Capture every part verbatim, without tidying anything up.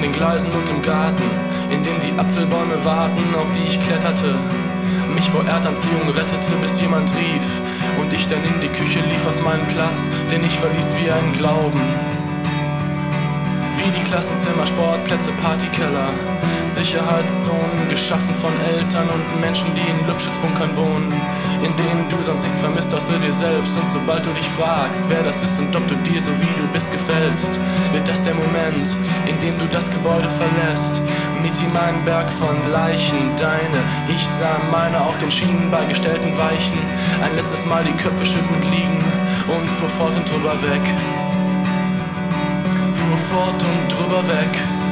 den Gleisen und im Garten, in dem die Apfelbäume warten, auf die ich kletterte, mich vor Erdanziehung rettete, bis jemand rief und ich dann in die Küche lief auf meinen Platz, den ich verließ wie ein Glauben. Wie die Klassenzimmer, Sportplätze, Partykeller, Sicherheitszonen geschaffen von Eltern und Menschen, die in Luftschutzbunkern wohnen, in denen du sonst nichts vermisst außer dir selbst. Und sobald du dich fragst, wer das ist und ob du dir so wie du bist gefällst, wird das der Moment, in dem du das Gebäude verlässt. Mit ihm ein Berg von Leichen, deine, ich sah meine auf den Schienen bei gestellten Weichen, ein letztes Mal die Köpfe schüttend liegen und fuhr fort und drüber weg. Fuhr fort und drüber weg.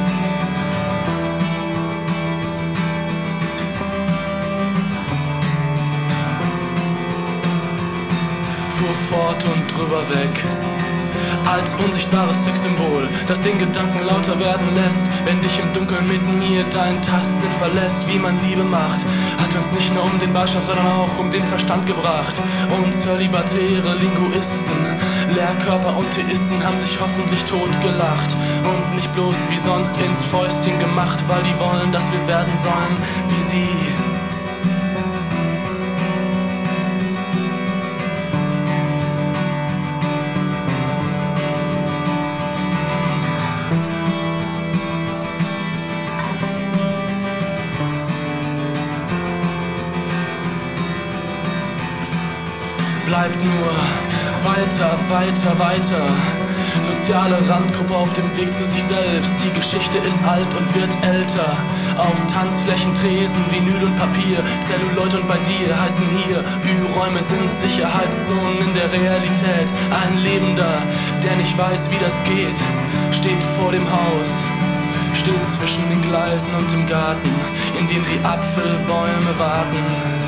Fuhr fort und drüber weg. Als unsichtbares Sexsymbol, das den Gedanken lauter werden lässt, wenn dich im Dunkeln mit mir dein Tastsinn verlässt. Wie man Liebe macht, hat uns nicht nur um den Beistand, sondern auch um den Verstand gebracht. Und zölibatäre Linguisten, Lehrkörper und Theisten haben sich hoffentlich totgelacht und nicht bloß wie sonst ins Fäustchen gemacht, weil die wollen, dass wir werden sollen wie sie. Bleibt nur weiter, weiter, weiter. Soziale Randgruppe auf dem Weg zu sich selbst. Die Geschichte ist alt und wird älter. Auf Tanzflächen, Tresen, Vinyl und Papier, Zelluloid und bei dir heißen hier Ü-Räume sind Sicherheitszonen in der Realität. Ein Lebender, der nicht weiß, wie das geht, steht vor dem Haus, steht zwischen den Gleisen und im Garten, in dem die Apfelbäume warten.